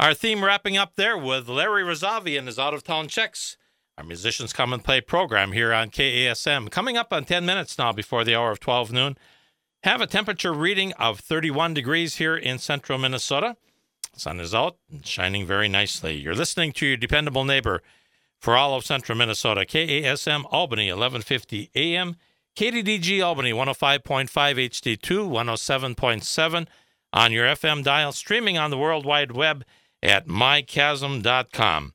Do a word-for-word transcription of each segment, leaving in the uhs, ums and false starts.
Our theme wrapping up there with Larry Rosavi and his out-of-town checks. Our Musicians Come and Play program here on K A S M. Coming up on ten minutes now before the hour of twelve noon. Have a temperature reading of thirty-one degrees here in central Minnesota. Sun is out and shining very nicely. You're listening to your dependable neighbor for all of central Minnesota. K A S M Albany, eleven fifty A M. K D D G Albany, one oh five point five H D two, one oh seven point seven on your F M dial. Streaming on the World Wide Web at my chasm dot com.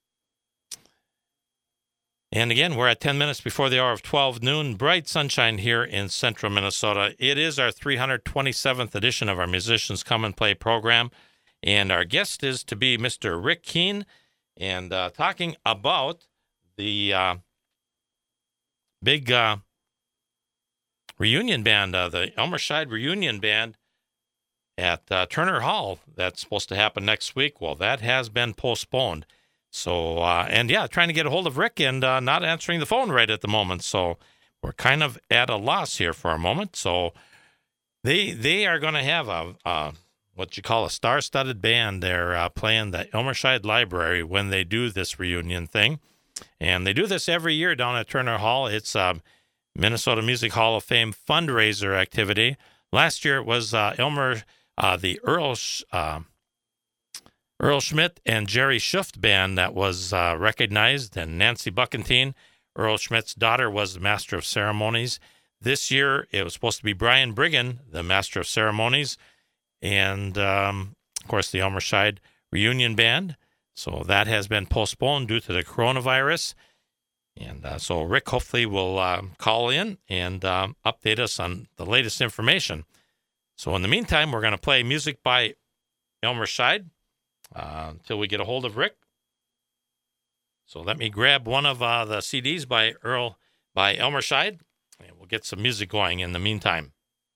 And again, we're at ten minutes before the hour of twelve noon. Bright sunshine here in central Minnesota. It is our three hundred twenty-seventh edition of our Musicians Come and Play program. And our guest is to be Mister Rick Keene. And uh, talking about the uh, big uh, reunion band, uh, the Elmer Scheid Reunion Band at uh, Turner Hall. That's supposed to happen next week. Well, that has been postponed. So, uh, and yeah, trying to get a hold of Rick and uh, not answering the phone right at the moment. So we're kind of at a loss here for a moment. So they they are going to have a, a, what you call a star-studded band. They're uh, playing the Elmer Scheid Library when they do this reunion thing. And they do this every year down at Turner Hall. It's a Minnesota Music Hall of Fame fundraiser activity. Last year it was uh, Elmer, uh, the Earl... Uh, Earl Schmidt and Jerry Schuft band that was uh, recognized, and Nancy Buckentine, Earl Schmidt's daughter, was the master of ceremonies. This year, it was supposed to be Brian Brigham, the master of ceremonies, and, um, of course, the Elmer Scheid Reunion Band. So that has been postponed due to the coronavirus. And uh, so Rick hopefully will uh, call in and um, update us on the latest information. So in the meantime, we're going to play music by Elmer Scheid. Uh, until we get a hold of Rick. So let me grab one of uh, the C Ds by Earl, by Elmer Scheid, and we'll get some music going in the meantime.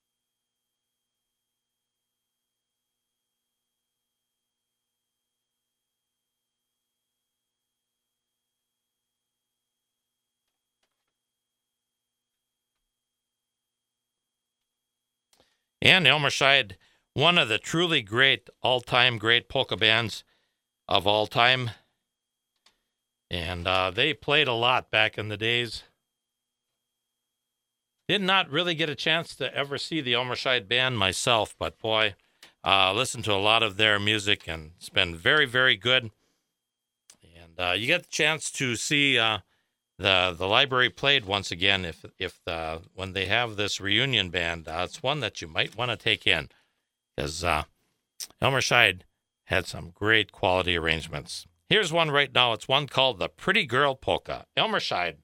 And Elmer Scheid, one of the truly great, all-time great polka bands of all time. And uh, they played a lot back in the days. Did not really get a chance to ever see the Elmer Scheid Band myself, but boy, uh, listened to a lot of their music, and it's been very, very good. And uh, you get the chance to see uh, the the library played once again if if the, when they have this reunion band. Uh, it's one that you might want to take in. Because uh, Elmer Scheid had some great quality arrangements. Here's one right now. It's one called The Pretty Girl Polka. Elmer Scheid.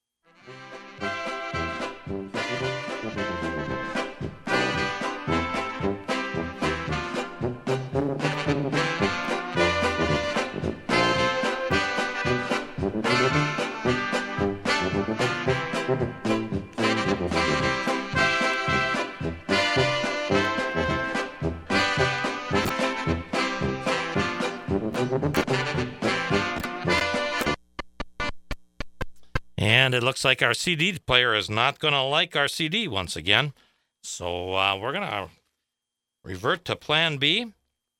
And it looks like our C D player is not going to like our C D once again. So uh, we're going to revert to Plan B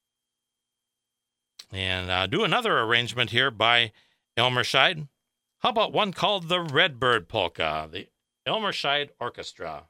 and uh, do another arrangement here by Elmer Scheid. How about one called the Redbird Polka, the Elmer Scheid Orchestra.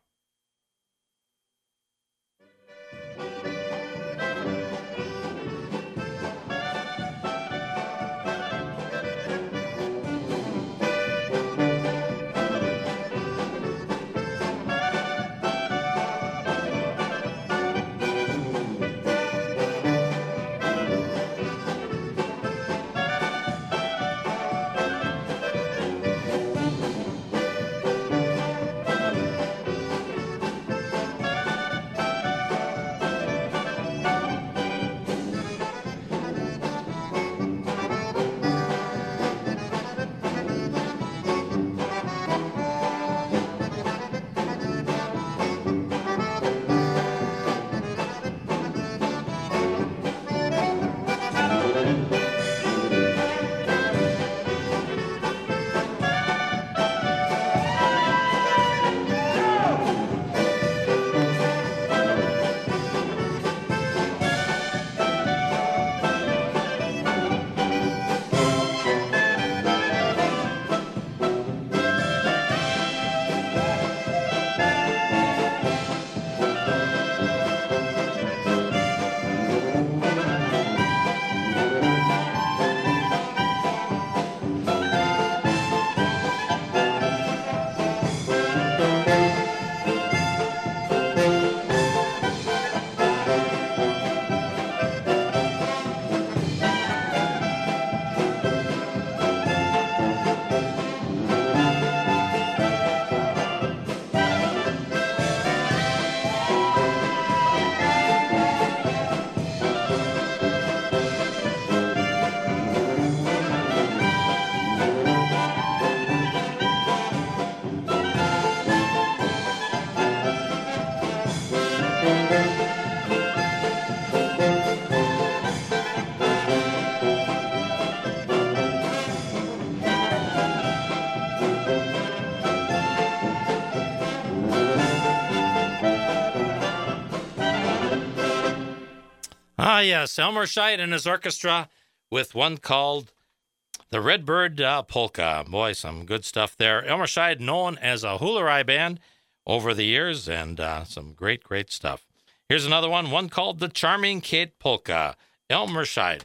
Ah, yes, Elmer Scheid and his orchestra with one called the Redbird uh, Polka. Boy, some good stuff there. Elmer Scheid, known as a Hula band over the years, and uh, some great, great stuff. Here's another one, one called the Charming Kate Polka. Elmer Scheid.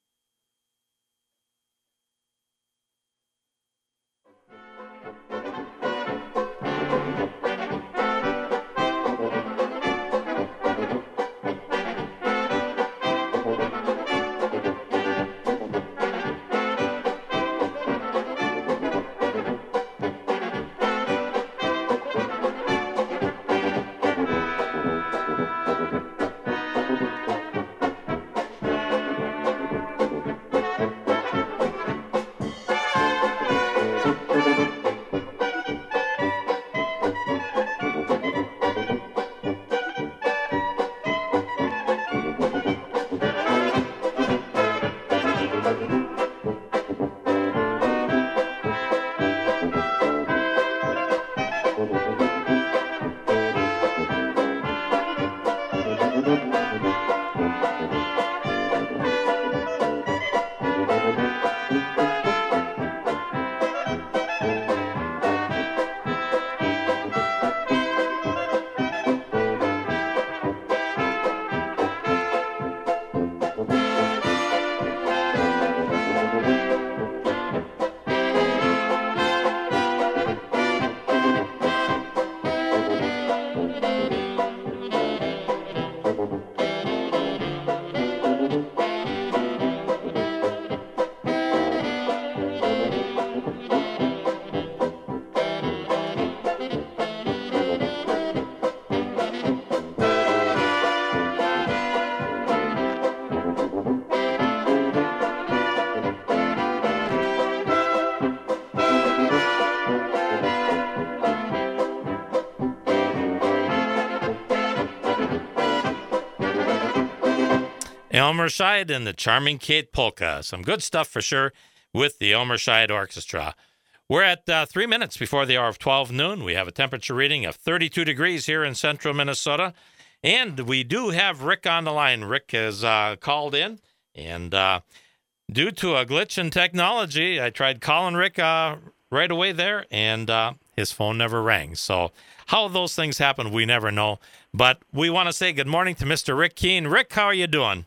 Elmer Scheid and the Charming Kate Polka. Some good stuff for sure with the Elmer Scheid Orchestra. We're at uh, three minutes before the hour of twelve noon. We have a temperature reading of thirty-two degrees here in central Minnesota. And we do have Rick on the line. Rick has uh, called in. And uh, due to a glitch in technology, I tried calling Rick uh, right away there, and uh, his phone never rang. So how those things happen, we never know. But we want to say good morning to Mister Rick Keene. Rick, how are you doing?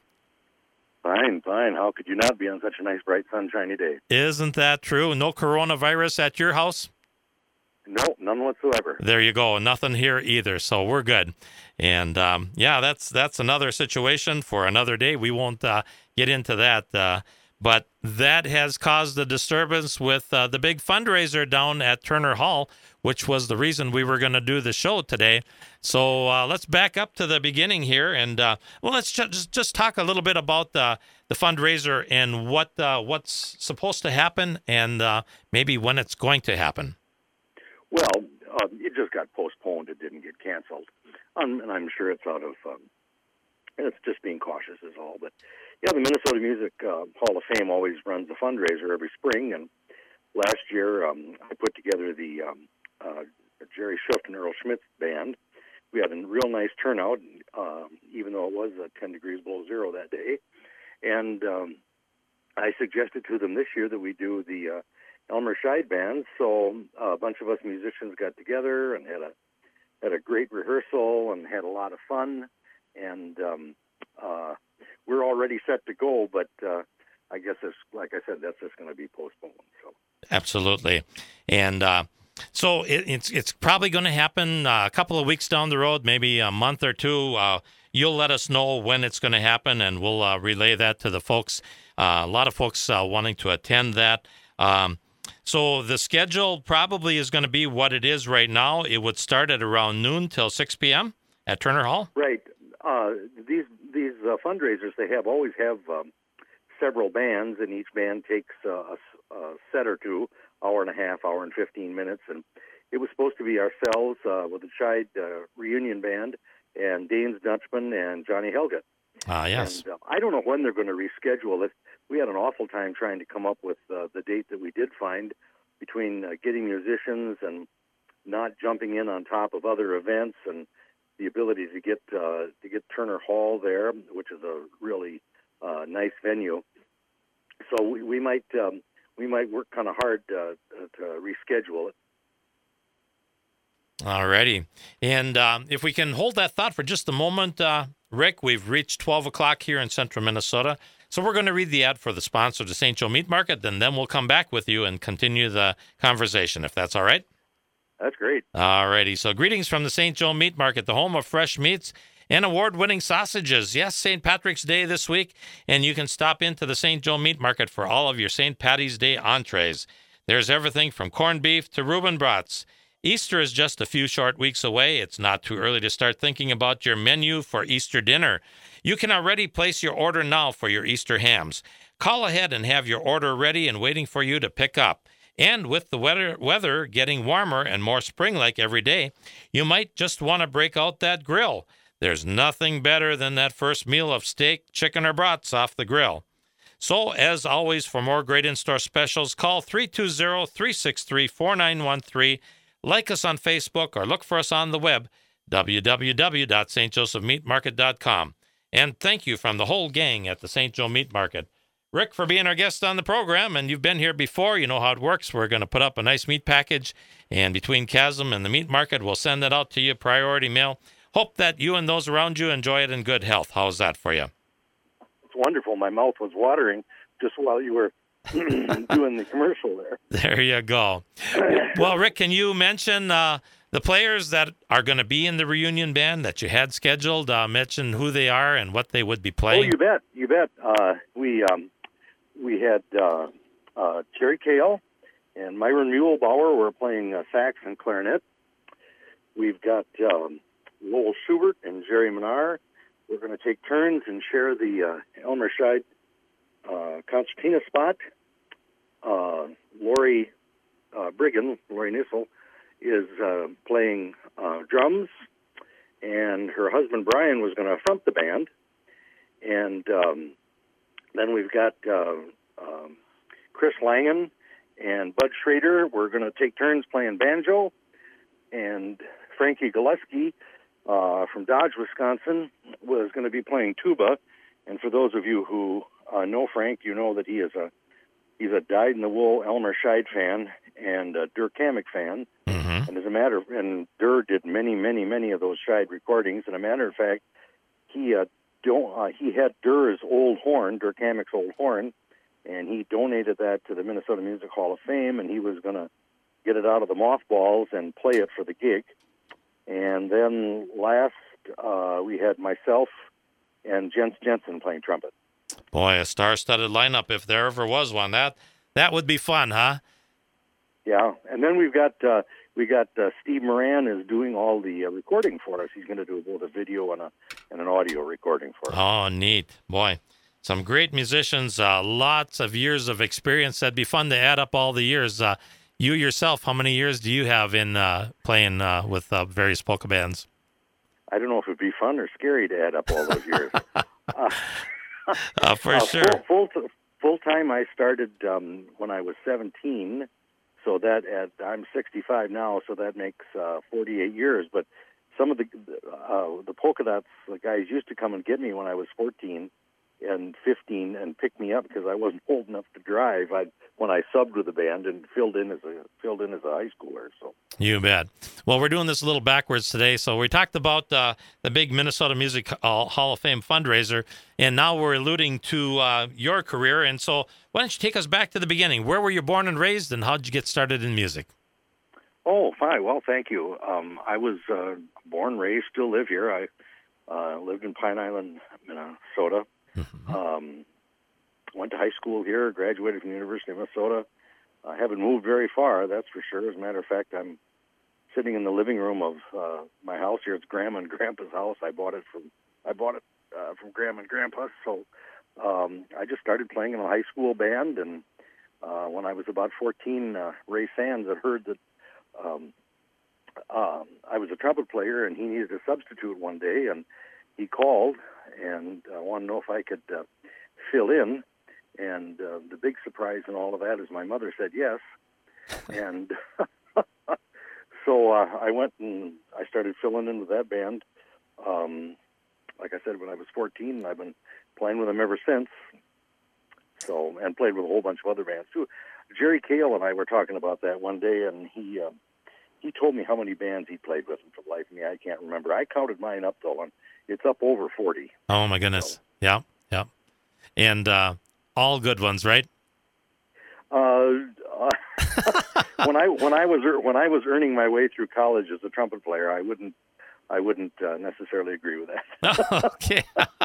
Fine, fine. How could you not be on such a nice, bright, sunshiny day? Isn't that true? No coronavirus at your house? No, none whatsoever. There you go. Nothing here either, so we're good. And, um, yeah, that's that's another situation for another day. We won't uh, get into that. Uh, but that has caused a disturbance with uh, the big fundraiser down at Turner Hall, which was the reason we were going to do the show today. So uh, let's back up to the beginning here, and uh, well, let's just just talk a little bit about the the fundraiser and what uh, what's supposed to happen, and uh, maybe when it's going to happen. Well, uh, it just got postponed. It didn't get canceled, um, and I'm sure it's out of. Um, it's just being cautious is all. But yeah, the Minnesota Music uh, Hall of Fame always runs a fundraiser every spring, and last year um, I put together the um, uh, Jerry Schuft and Earl Schmidt band. We had a real nice turnout, um, even though it was uh, ten degrees below zero that day. And um, I suggested to them this year that we do the uh, Elmer Scheid band. So uh, a bunch of us musicians got together and had a had a great rehearsal and had a lot of fun. And um, uh, we're already set to go, but uh, I guess, it's, like I said, that's just going to be postponed. So absolutely, and. Uh... So it, it's it's probably going to happen uh, a couple of weeks down the road, maybe a month or two. Uh, you'll let us know when it's going to happen, and we'll uh, relay that to the folks. Uh, a lot of folks uh, wanting to attend that. Um, so the schedule probably is going to be what it is right now. It would start at around noon till six p.m. at Turner Hall. Right. Uh, these these uh, fundraisers, they have always have um, several bands, and each band takes uh, a, a set or two. Hour and a half, hour and fifteen minutes, and it was supposed to be ourselves uh, with the Scheid uh, reunion band and Danes Dutchman and Johnny Helget. Ah, uh, yes. And, uh, I don't know when they're going to reschedule it. We had an awful time trying to come up with uh, the date that we did find between uh, getting musicians and not jumping in on top of other events, and the ability to get uh, to get Turner Hall there, which is a really uh, nice venue. So we, we might um, we might work kind of hard uh, to reschedule it. All righty. And um, if we can hold that thought for just a moment, uh, Rick, we've reached twelve o'clock here in central Minnesota. So we're going to read the ad for the sponsor of the Saint Joe Meat Market, and then we'll come back with you and continue the conversation, if that's all right. That's great. All righty. So greetings from the Saint Joe Meat Market, the home of fresh meats and award-winning sausages. Yes, Saint Patrick's Day this week, and you can stop into the Saint Joe Meat Market for all of your Saint Patty's Day entrees. There's everything from corned beef to Reuben brats. Easter is just a few short weeks away. It's not too early to start thinking about your menu for Easter dinner. You can already place your order now for your Easter hams. Call ahead and have your order ready and waiting for you to pick up. And with the weather, weather getting warmer and more spring-like every day, you might just want to break out that grill. There's nothing better than that first meal of steak, chicken, or brats off the grill. So, as always, for more great in-store specials, call three two zero, three six three, four nine one three. Like us on Facebook or look for us on the web, w w w dot st joseph meat market dot com. And thank you from the whole gang at the Saint Joe Meat Market. Rick, for being our guest on the program, and you've been here before. You know how it works. We're going to put up a nice meat package, and between Chasm and the Meat Market, we'll send that out to you, priority mail. Hope that you and those around you enjoy it in good health. How's that for you? It's wonderful. My mouth was watering just while you were doing the commercial there. There you go. Well, Rick, can you mention uh, the players that are going to be in the reunion band that you had scheduled? Uh, mention who they are and what they would be playing. Oh, you bet. You bet. Uh, we um, we had uh, uh, Terry Kale and Myron Muehlbauer were playing uh, sax and clarinet. We've got um, Lowell Schubert and Jerry Menard. We're going to take turns and share the uh, Elmer Scheid uh, concertina spot. Uh, Lori uh, Brigham, Lori Nissel, is uh, playing uh, drums, and her husband Brian was going to front the band. And um, then we've got uh, um, Chris Langen and Bud Schrader. We're going to take turns playing banjo, and Frankie Gillespie uh, from Dodge, Wisconsin, was going to be playing tuba. And for those of you who uh, know Frank, you know that he is a he's a dyed-in-the-wool Elmer Scheid fan and a Dirk Hammack fan. Mm-hmm. And as a matter of, and Durr did many, many, many of those Scheid recordings. And a matter of fact, he uh, don't uh, he had Durr's old horn, Dirk Hammack's old horn, and he donated that to the Minnesota Music Hall of Fame. And he was going to get it out of the mothballs and play it for the gig. And then last, uh, we had myself and Jens Jensen playing trumpet. Boy, a star-studded lineup if there ever was one. That that would be fun, huh? Yeah, and then we've got uh, we got uh, Steve Moran is doing all the uh, recording for us. He's going to do both a video and a and an audio recording for us. Oh, neat, boy! Some great musicians, uh, lots of years of experience. That'd be fun to add up all the years. Uh, you yourself, how many years do you have in uh, playing uh, with uh, various polka bands? I don't know if it'd be fun or scary to add up all those years. uh, uh, for uh, sure. Full, full, full time, I started um, when I was seventeen. So that at, I'm sixty-five now, so that makes uh, forty-eight years. But some of the uh, the polka dots, the guys used to come and get me when I was fourteen and fifteen and pick me up because I wasn't old enough to drive. I when I subbed with the band and filled in as a filled in as a high schooler. So you bet. Well, we're doing this a little backwards today. So we talked about uh, the big Minnesota Music Hall of Fame fundraiser, and now we're alluding to uh, your career. And so why don't you take us back to the beginning? Where were you born and raised, and how did you get started in music? Oh, fine. Well, thank you. Um, I was uh, born, raised, still live here. I uh, lived in Pine Island, Minnesota. Mm-hmm. Um, went to high school here, graduated from the University of Minnesota. I haven't moved very far, that's for sure. As a matter of fact, I'm sitting in the living room of uh, my house here. It's Grandma and Grandpa's house. I bought it from I bought it uh, from Grandma and Grandpa. So um, I just started playing in a high school band, and uh, when I was about fourteen, uh, Ray Sands had heard that um, uh, I was a trumpet player, and he needed a substitute one day, and he called and uh, wanted to know if I could uh, fill in. And uh, the big surprise in all of that is my mother said yes. And so uh, I went and I started filling in with that band um, like I said, when I was fourteen, and I've been playing with them ever since. So, and played with a whole bunch of other bands too. Jerry Cale and I were talking about that one day, and he uh, he told me how many bands he played with, and for the life of me, I can't remember. I counted mine up though, and it's up over forty. Oh my goodness! So, yeah, yeah, and uh, all good ones, right? Uh, uh, when I when I was when I was earning my way through college as a trumpet player, I wouldn't I wouldn't uh, necessarily agree with that. Okay.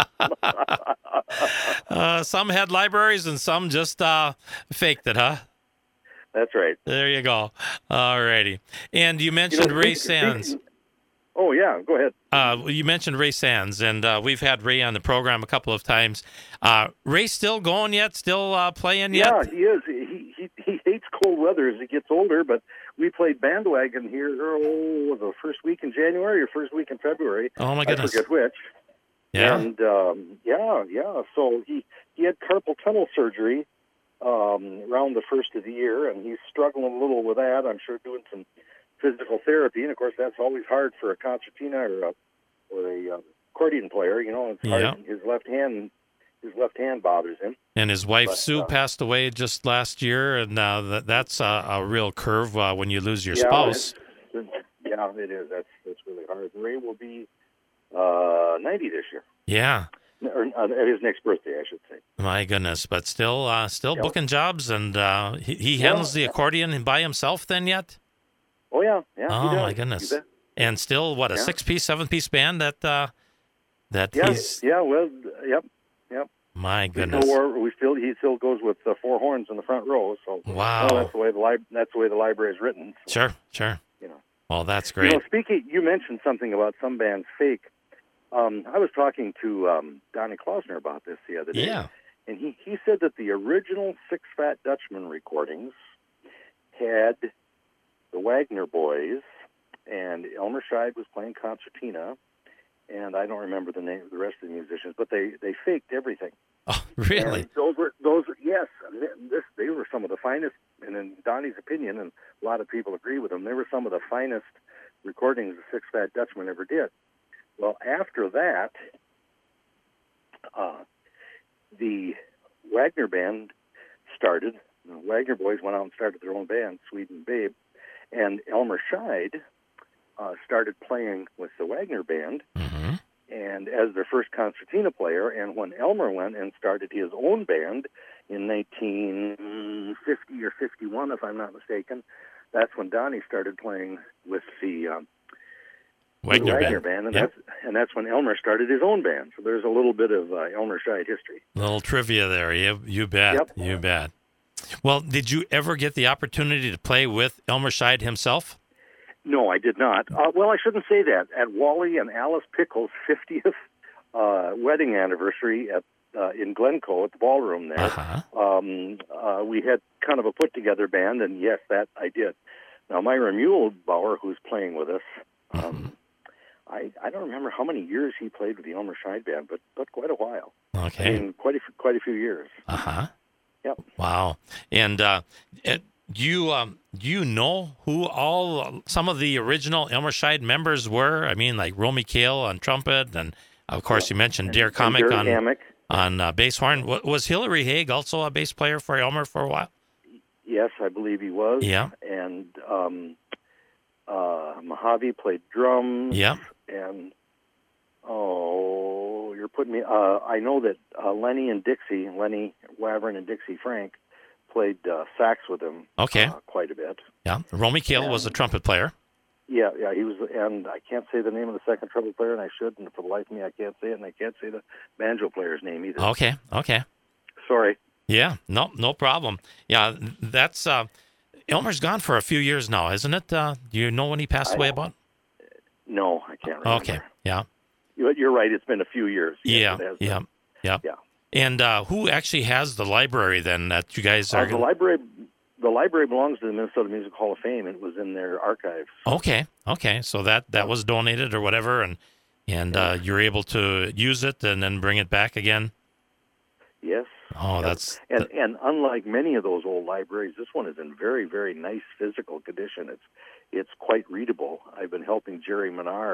uh, some had libraries and some just uh, faked it, huh? That's right. There you go. All righty. And you mentioned You know, Ray speak- Sands. speak- oh yeah, go ahead. Uh, you mentioned Ray Sands, and uh, we've had Ray on the program a couple of times. Uh, Ray still going yet? Still uh, playing yet? Yeah, he is. He, he he hates cold weather as he gets older, but we played bandwagon here, oh, the first week in January or first week in February. Oh, my goodness. I forget which. Yeah. And, um, yeah, yeah. So he, he had carpal tunnel surgery um, around the first of the year, and he's struggling a little with that. I'm sure doing some physical therapy, and, of course, that's always hard for a concertina or a, or a uh, accordion player. You know, it's hard. Yeah. His left hand, his left hand bothers him. And his wife, But, Sue, uh, passed away just last year, and uh, that, that's a, a real curve uh, when you lose your yeah, spouse. it's- Yeah, it is. That's that's really hard. Ray will be uh, ninety this year, Yeah. or uh, at his next birthday, I should say. My goodness, but still, uh, still Yep. booking jobs, and uh, he, he Yeah. handles the accordion by himself then yet? Oh yeah, yeah. he Oh does. my You goodness! bet. And still, what a Yeah. six-piece, seven-piece band that uh, that Yeah, he's. yeah. Well, yep, yep. My We goodness! still, wore- we still he still goes with the four horns in the front row. So Wow. well, that's the way the lib- that's the way the library is written. So, Sure, sure. you know. Well, that's You great. know, speaking, you mentioned something about some bands fake. Um, I was talking to um, Donnie Klausner about this the other day. Yeah. And he, he said that the original Six Fat Dutchman recordings had the Wagner Boys, and Elmer Scheid was playing concertina, and I don't remember the name of the rest of the musicians, but they, they faked everything. Oh, really? And those were those were, yes, this they were some of the finest, and in Donnie's opinion, and a lot of people agree with him, they were some of the finest recordings the Six Fat Dutchman ever did. Well, after that, uh, the Wagner band started. The Wagner boys went out and started their own band, Sweden Babe, and Elmer Scheid uh, started playing with the Wagner band, Mm-hmm. and as their first concertina player. And when Elmer went and started his own band in nineteen fifty or fifty-one, if I'm not mistaken, that's when Donnie started playing with the um, Wagner, Wagner band. band, and Yep. that's and that's when Elmer started his own band. So there's a little bit of uh, Elmer Scheid history. Little trivia there. You, you bet. Yep. You bet. Well, did you ever get the opportunity to play with Elmer Scheid himself? No, I did not. Uh, well, I shouldn't say that. At Wally and Alice Pickles' fiftieth uh, wedding anniversary at uh, in Glencoe at the ballroom there, Uh-huh. um, uh, we had kind of a put-together band, and yes, that I did. Now, Myra Muehlbauer, who's playing with us, um, Mhm. I, I don't remember how many years he played with the Elmer Scheid band, but but quite a while. Okay. I mean, quite a f- quite a few years. Uh-huh. Yep. Wow. And uh, it, do you um, do you know who all some of the original Elmer Scheid members were? I mean, like Romy Cale on trumpet, and of course you mentioned Dare Comic Derek on Hammack. on uh, bass horn. Wa- Was Hillary Haig also a bass player for Elmer for a while? Yes, I believe he was. Yeah. And um, uh, Mojave played drums. Yeah. And oh, you're putting me. Uh, I know that uh, Lenny and Dixie, Lenny Wavern and Dixie Frank, played uh, sax with him. Okay. Uh, quite a bit. Yeah. Romy Cale was a trumpet player. Yeah, yeah, he was, and I can't say the name of the second trumpet player, and I should, and for the life of me, I can't say it, and I can't say the banjo player's name either. Okay. Okay. Sorry. Yeah. No. No problem. Yeah. That's uh, Elmer's gone for a few years now, isn't it? Uh, do you know when he passed I away? don't- About? No, I can't remember. Okay. Yeah. You- You're right. It's been a few years. Yes, Yeah. it has been. Yeah. Yeah. Yeah. And uh, who actually has the library then that you guys Uh, are? the gonna- library, the library belongs to the Minnesota Music Hall of Fame. It was in their archives. Okay, okay. So that, that was donated or whatever, and and uh, you're able to use it and then bring it back again. Yes. Oh, Yep. that's And and unlike many of those old libraries, this one is in very very nice physical condition. It's it's quite readable. I've been helping Jerry Minar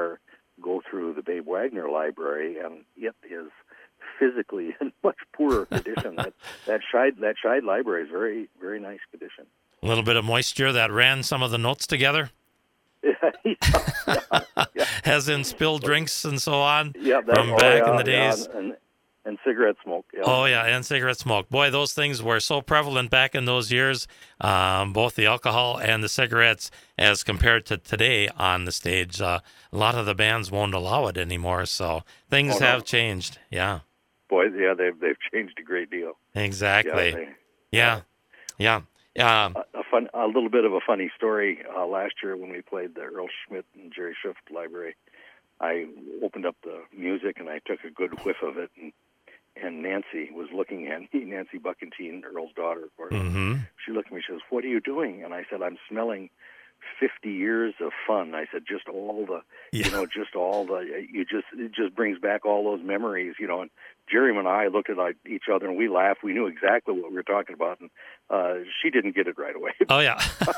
go through the Babe Wagner library, and it is physically in much poorer condition. that that Scheid that Scheid library is very very nice condition. A little bit of moisture that ran some of the notes together. yeah, yeah, yeah. As in spilled drinks and so on. Yeah, that, from oh, back yeah, in the days. Yeah, and, and cigarette smoke. Yeah. Oh, yeah, and cigarette smoke. Boy, those things were so prevalent back in those years, um, both the alcohol and the cigarettes, as compared to today on the stage. Uh, a lot of the bands won't allow it anymore, so things Oh, no. have changed. Yeah, Boy, yeah, they've they've changed a great deal. exactly. Yeah, they, Yeah, yeah. Um, a, a fun, a little bit of a funny story. Uh, last year when we played the Earl Schmidt and Jerry Schiff library, I opened up the music and I took a good whiff of it, and and Nancy was looking at me, Nancy Buckentine, Earl's daughter, of course. mm-hmm. She looked at me, she goes, "What are you doing?" And I said, "I'm smelling fifty years of fun." I said, just all the, Yeah. you know, just all the, you just, it just brings back all those memories, you know. And Jerry and I looked at like, each other and we laughed. We knew exactly what we were talking about. And uh, she didn't get it right away. Oh, yeah.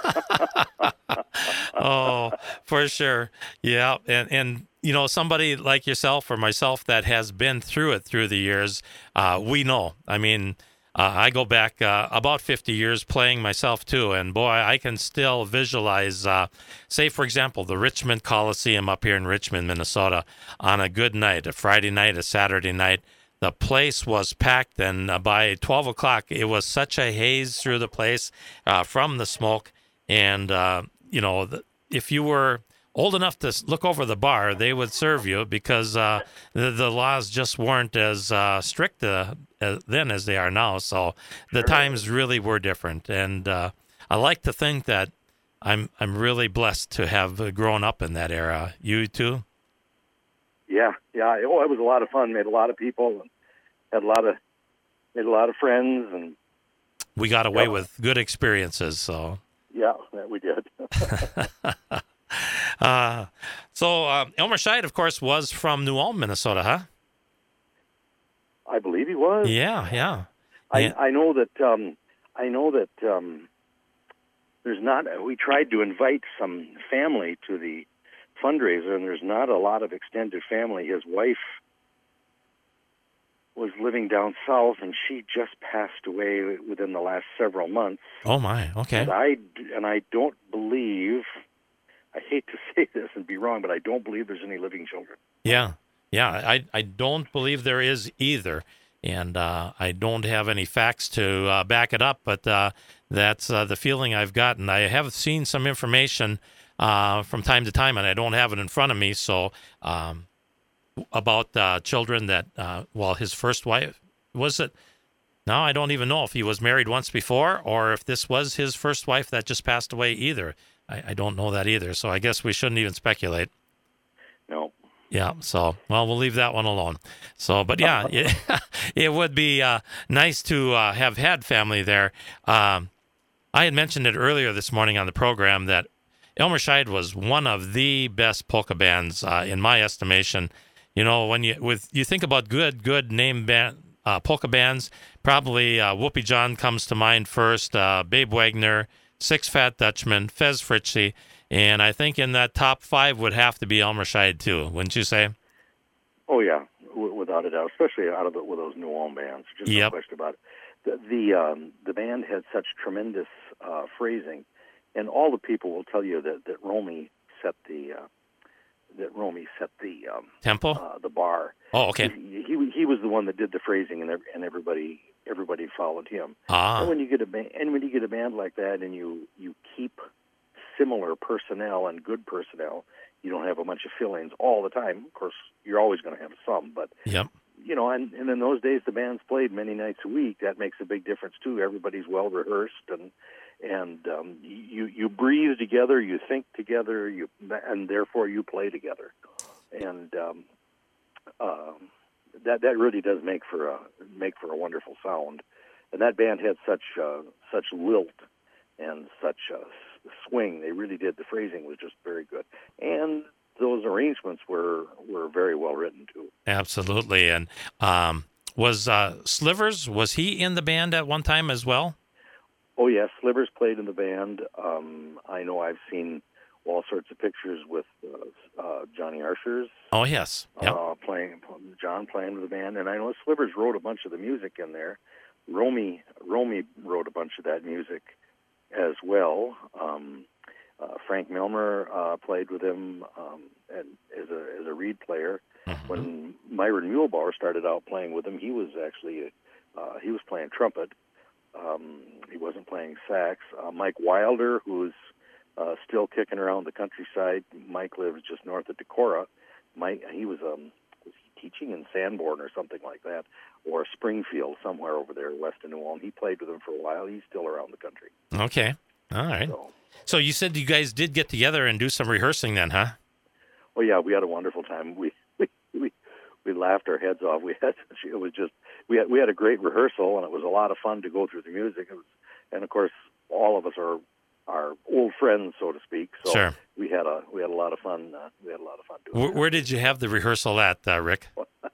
Oh, for sure. Yeah. And, and, you know, somebody like yourself or myself that has been through it through the years, uh, we know. I mean, uh, I go back uh, about fifty years playing myself, too. And, boy, I can still visualize, uh, say, for example, the Richmond Coliseum up here in Richmond, Minnesota, on a good night, a Friday night, a Saturday night. The place was packed, and uh, by twelve o'clock, it was such a haze through the place uh, from the smoke. And, uh, you know, the, if you were old enough to look over the bar, they would serve you because uh, the, the laws just weren't as uh, strict uh, as, then as they are now. So the Sure. times really were different. And uh, I like to think that I'm I'm really blessed to have grown up in that era. You too? Yeah, yeah. Oh, it was a lot of fun. Made a lot of people, and had a lot of, made a lot of friends, and We got away Yeah. with good experiences, so... yeah, that we did. uh, so uh, Elmer Scheid, of course, was from New Ulm, Minnesota, huh? I believe he was. Yeah, yeah. I, Yeah. I know that um, I know that um, there's not. We tried to invite some family to the fundraiser, and there's not a lot of extended family. His wife was living down south, and she just passed away within the last several months. Oh my, okay. And I and I don't believe. I hate to say this and be wrong, but I don't believe there's any living children. Yeah, yeah. I I don't believe there is either, and uh, I don't have any facts to uh, back it up, but uh, that's uh, the feeling I've gotten. I have seen some information uh, from time to time, and I don't have it in front of me, so. Um, about uh, children that, uh, well, his first wife, was it? No, I don't even know if he was married once before or if this was his first wife that just passed away either. I, I don't know that either, so I guess we shouldn't even speculate. No. Yeah, so, well, we'll leave that one alone. So, but yeah, it, it would be uh, nice to uh, have had family there. Um, I had mentioned it earlier this morning on the program that Elmer Scheid was one of the best polka bands, uh, in my estimation. You know, when you with you think about good, good name band, uh, polka bands, probably uh, Whoopie John comes to mind first, uh, Babe Wagner, Six Fat Dutchmen, Fez Fritzie, and I think in that top five would have to be Elmer Scheid too, wouldn't you say? Oh yeah, w- without a doubt, especially out of the, with those New Ulm bands. Just no Yep. question about it. The the, um, the band had such tremendous uh, phrasing, and all the people will tell you that that Romy set the uh, that Romy set the um, Tempo? uh, the bar. Oh, okay. He, he he was the one that did the phrasing, and ev- and everybody everybody followed him. Ah, And when you get a band, and when you get a band like that, and you you keep similar personnel and good personnel, you don't have a bunch of fill-ins all the time. Of course, you're always going to have some, but yep. you know, and, and in those days, the bands played many nights a week. That makes a big difference too. Everybody's well rehearsed, and and um, you you breathe together, you think together, you and therefore you play together, and um, um, that that really does make for a make for a wonderful sound. And that band had such uh, such lilt and such uh, swing. They really did. The phrasing was just very good, and those arrangements were were very well written too. Absolutely. And um, was uh, Slivers, was he in the band at one time as well? Oh yes, Slivers played in the band. Um, I know I've seen all sorts of pictures with uh, uh, Johnny Arshers. Oh, yes. Yep. Uh, playing, John playing with the band. And I know Slivers wrote a bunch of the music in there. Romy, Romy wrote a bunch of that music as well. Um, uh, Frank Milner uh, played with him um, and as a as a reed player. Mm-hmm. When Myron Muehlbauer started out playing with him, he was actually uh, he was playing trumpet. Um, he wasn't playing sax. Uh, Mike Wilder, who's uh, still kicking around the countryside. Mike lives just north of Decorah. Mike, he was um, was he teaching in Sanborn or something like that, or Springfield, somewhere over there west of New Ulm. He played with him for a while. He's still around the country. Okay, all right. So, so you said you guys did get together and do some rehearsing then, huh? Oh yeah, we had a wonderful time. We we we, we laughed our heads off. We had it was just we had we had a great rehearsal, and it was a lot of fun to go through the music. It was, and of course, all of us are are old friends, so to speak. So sure. we had a we had a lot of fun. Uh, we had a lot of fun doing where, it. Where did you have the rehearsal at, uh, Rick?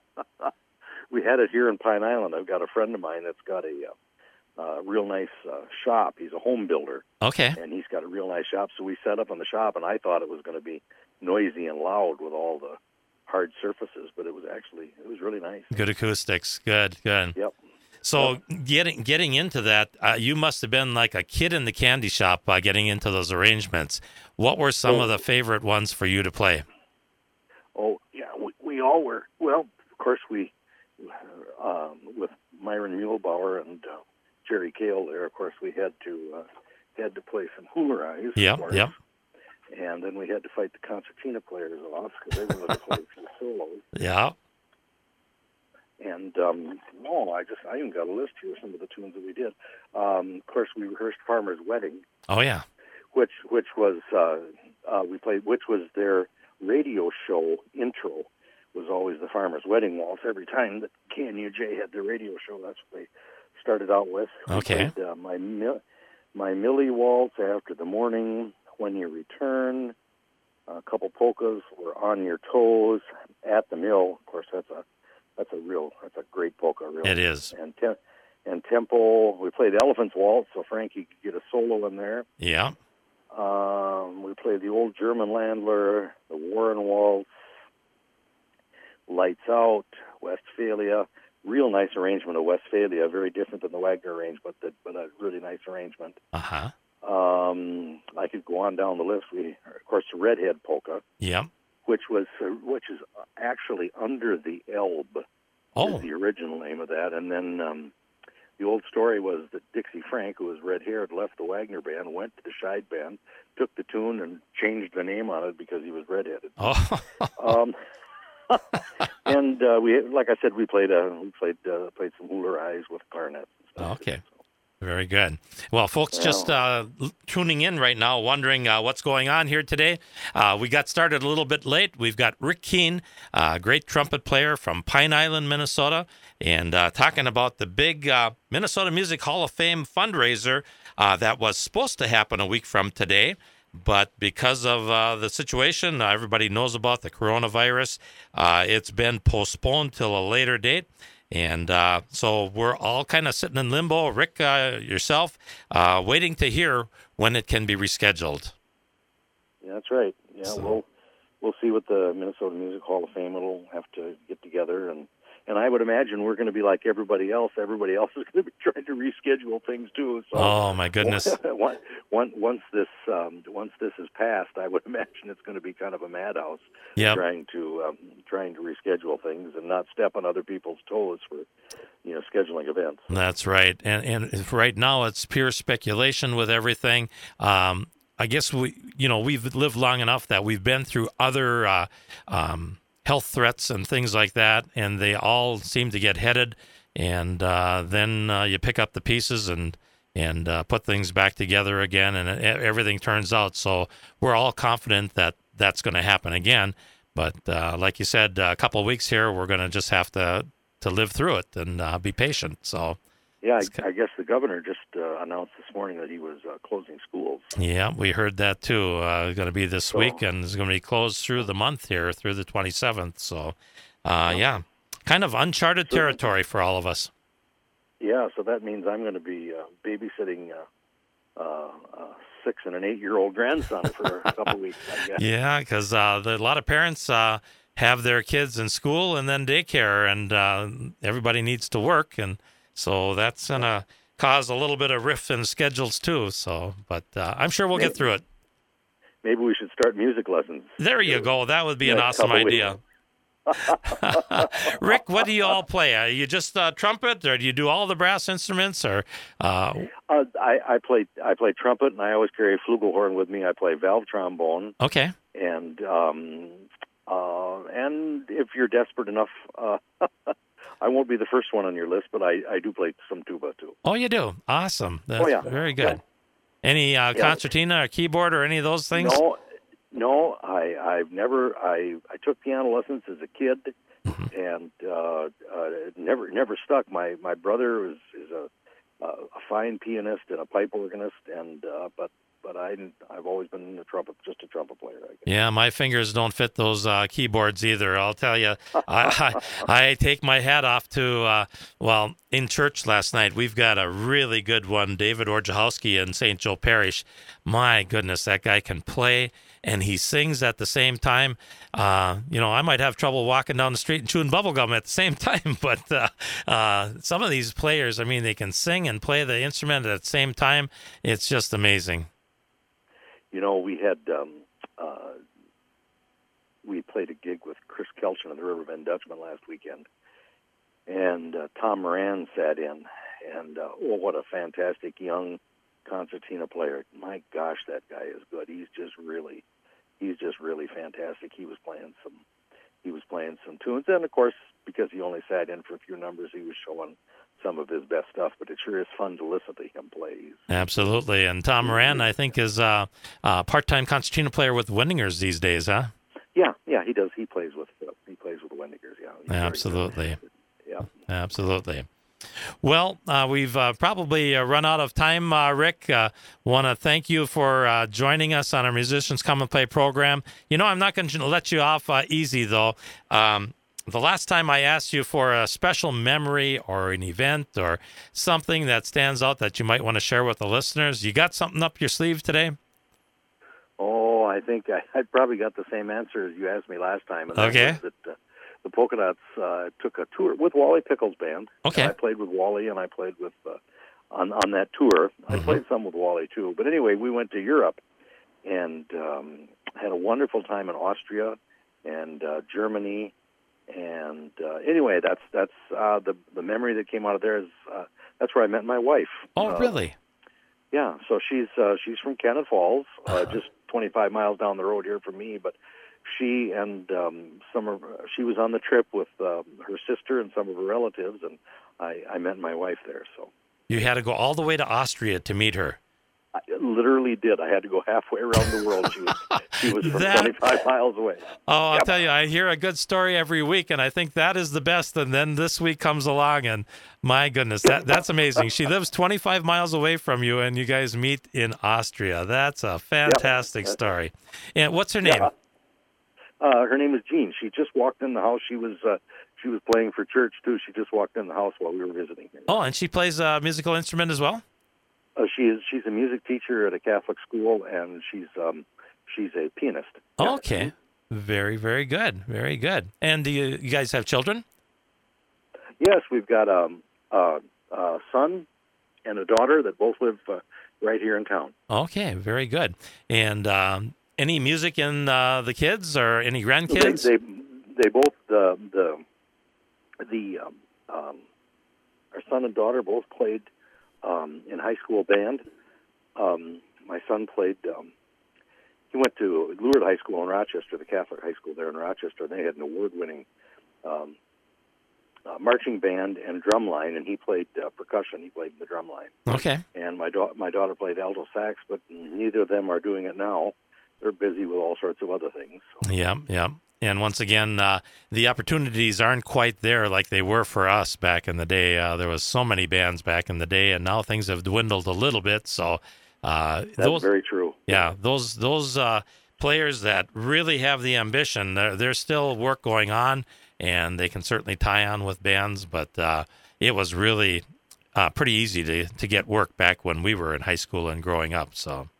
We had it here in Pine Island. I've got a friend of mine that's got a uh, uh, real nice uh, shop. He's a home builder. Okay. And he's got a real nice shop. So we set up in the shop, and I thought it was going to be noisy and loud with all the hard surfaces, but it was actually it was really nice. Good acoustics. Good. Good. Yep. So yep. getting getting into that, uh, you must have been like a kid in the candy shop uh, getting into those arrangements. What were some oh, of the favorite ones for you to play? Oh yeah, we, we all were. Well, of course we um, with Myron Muehlbauer and uh, Jerry Cale there. Of course we had to uh, had to play some Hooler Eyes. Yep. Yep. And then we had to fight the concertina players off because they were going to play some solos. Yeah. And um, no, I just I even got a list here of some of the tunes that we did. Um, of course, we rehearsed Farmer's Wedding. Oh yeah. Which which was uh, uh, we played which was their radio show intro. Was always the Farmer's Wedding waltz. Every time that K N U J had their radio show, that's what they started out with. Okay. We played, uh, my my Millie waltz, After the Morning, When You Return. A couple polkas were On Your Toes, At the Mill. Of course, that's a That's a real, that's a great polka, really. It is. And te- and tempo, we played Elephant's Waltz, so Frankie could get a solo in there. Yeah. Um, we played the Old German Landler, the Warren Waltz, Lights Out, Westphalia. Real nice arrangement of Westphalia, very different than the Wagner arrangement, but, but a really nice arrangement. Uh-huh. Um, I could go on down the list. We, of course, the Redhead Polka. Yeah. Which was uh, which is actually Under the Elbe. Oh. Is the original name of that. And then um, the old story was that Dixie Frank, who was red-haired, left the Wagner band, went to the Scheid band, took the tune, and changed the name on it because he was redheaded. Oh. um, and uh, we, like I said, we played uh, we played uh, played some Hooler Eyes with clarinets and stuff. Okay. Too, so. Very good. Well, folks, Well, just uh, tuning in right now, wondering uh, what's going on here today. Uh, we got started a little bit late. We've got Rick Keene, a uh, great trumpet player from Pine Island, Minnesota, and uh, talking about the big uh, Minnesota Music Hall of Fame fundraiser uh, that was supposed to happen a week from today. But because of uh, the situation, uh, everybody knows about the coronavirus, uh, it's been postponed till a later date. And uh, so we're all kind of sitting in limbo. Rick, uh, yourself, uh, waiting to hear when it can be rescheduled. Yeah, that's right. Yeah, So- we'll we'll see what the Minnesota Music Hall of Fame will have to get together, and and I would imagine we're going to be like everybody else. Everybody else is going to be trying to reschedule things too. So Oh, my goodness. once, once once this um, once this is passed, I would imagine it's going to be kind of a madhouse. Yep. Trying to um, trying to reschedule things and not step on other people's toes for you know scheduling events. That's right. And and right now it's pure speculation with everything. Um, I guess we, you know, we've lived long enough that we've been through other uh, um, health threats and things like that, and they all seem to get headed. And uh, then uh, you pick up the pieces and and uh, put things back together again, and everything turns out. So we're all confident that that's going to happen again. But uh, like you said, a couple of weeks here, we're going to just have to to live through it and uh, be patient. So. Yeah, I, I guess the governor just uh, announced this morning that he was uh, closing schools. Yeah, we heard that too. Uh, going to be this So- week, and it's going to be closed through the month here, through the twenty-seventh. So, uh, yeah, kind of uncharted So- territory for all of us. Yeah, so that means I'm going to be uh, babysitting uh, uh, uh, six and an eight-year-old grandson for a couple of weeks, I guess. Yeah, because uh, a lot of parents uh, have their kids in school and then daycare, and uh, everybody needs to work, and so that's going to cause a little bit of rift in schedules too. So, but uh, I'm sure we'll maybe, get through it. Maybe we should start music lessons. There you go. That would be an awesome idea. Rick, what do you all play? Are you just uh, trumpet, or do you do all the brass instruments? Or uh... Uh, I, I play I play trumpet, and I always carry a flugelhorn with me. I play valve trombone. Okay. And um, uh, and if you're desperate enough, uh, I won't be the first one on your list, but I, I do play some tuba too. Oh, you do? Awesome. That's oh yeah, very good. Yeah. Any uh, yeah. concertina or keyboard or any of those things? No. No, I, I've never. I, I took piano lessons as a kid, mm-hmm. and uh, uh, never never stuck. My my brother is is a a fine pianist and a pipe organist, and uh, but but I I've always been a trumpet, just a trumpet player. I guess. Yeah, my fingers don't fit those uh, keyboards either. I'll tell you, I, I I take my hat off to uh, well, in church last night we've got a really good one, David Orjahowski in Saint Joe Parish. My goodness, that guy can play. And he sings at the same time. Uh, you know, I might have trouble walking down the street and chewing bubblegum at the same time, but uh, uh, some of these players, I mean, they can sing and play the instrument at the same time. It's just amazing. You know, we had, um, uh, we played a gig with Chris Kelchin and the Riverbend Dutchman last weekend, and uh, Tom Moran sat in, and uh, oh, what a fantastic young concertina player. My gosh, that guy is good. He's just really, he's just really fantastic. He was playing some, he was playing some tunes, and of course, because he only sat in for a few numbers, he was showing some of his best stuff. But it sure is fun to listen to him play. He's, Absolutely, and Tom Moran, I think, is a uh, part-time concertina player with Wendingers these days, huh? Yeah, yeah, he does. He plays with, uh, he plays with the Wendingers. Yeah, he's absolutely. Yeah, absolutely. Well, uh, we've uh, probably uh, run out of time, uh, Rick. Uh, want to thank you for uh, joining us on our Musicians Come and Play program. You know, I'm not going to let you off uh, easy, though. Um, the last time I asked you for a special memory or an event or something that stands out that you might want to share with the listeners, you got something up your sleeve today? Oh, I think I, I probably got the same answer as you asked me last time. And that okay. was that, uh, the Polka Dots uh, took a tour with Wally Pickles Band. Okay. I played with Wally, and I played with uh, on on that tour. I mm-hmm. played some with Wally too. But anyway, we went to Europe and um, had a wonderful time in Austria and uh, Germany. And uh, anyway, that's that's uh, the the memory that came out of there is uh, that's where I met my wife. Oh, uh, really? Yeah. So she's uh, she's from Cannon Falls, uh, just twenty-five miles down the road here from me, but. She and um, some of she was on the trip with um, her sister and some of her relatives, and I, I met my wife there. So you had to go all the way to Austria to meet her. I literally did. I had to go halfway around the world. She was she was from that... twenty-five miles away. Oh, I'll yep. tell you, I hear a good story every week, and I think that is the best. And then this week comes along, and my goodness, that that's amazing. She lives twenty-five miles away from you, and you guys meet in Austria. That's a fantastic yep. story. And what's her name? Yeah. Uh, her name is Jean. She just walked in the house. She was uh, she was playing for church too. She just walked in the house while we were visiting her. Oh, and she plays a musical instrument as well? Uh, she is. She's a music teacher at a Catholic school, and she's um, she's a pianist. Okay, very very good, very good. And do you, you guys have children? Yes, we've got um, uh, a son and a daughter that both live uh, right here in town. Okay, very good. And um, any music in uh, the kids or any grandkids? They they, they both the the the um, um, our son and daughter both played um, in high school band. Um, my son played. Um, he went to Lourdes High School in Rochester, the Catholic high school there in Rochester. And they had an award-winning um, uh, marching band and drum line, and he played uh, percussion. He played the drum line. Okay. And my da- my daughter played alto sax, but neither of them are doing it now. They're busy with all sorts of other things. So. Yeah, yeah. And once again, uh, the opportunities aren't quite there like they were for us back in the day. Uh, there was so many bands back in the day, and now things have dwindled a little bit. So uh, that's those, very true. Yeah, those those uh, players that really have the ambition, there's still work going on, and they can certainly tie on with bands. But uh, it was really uh, pretty easy to to get work back when we were in high school and growing up. So.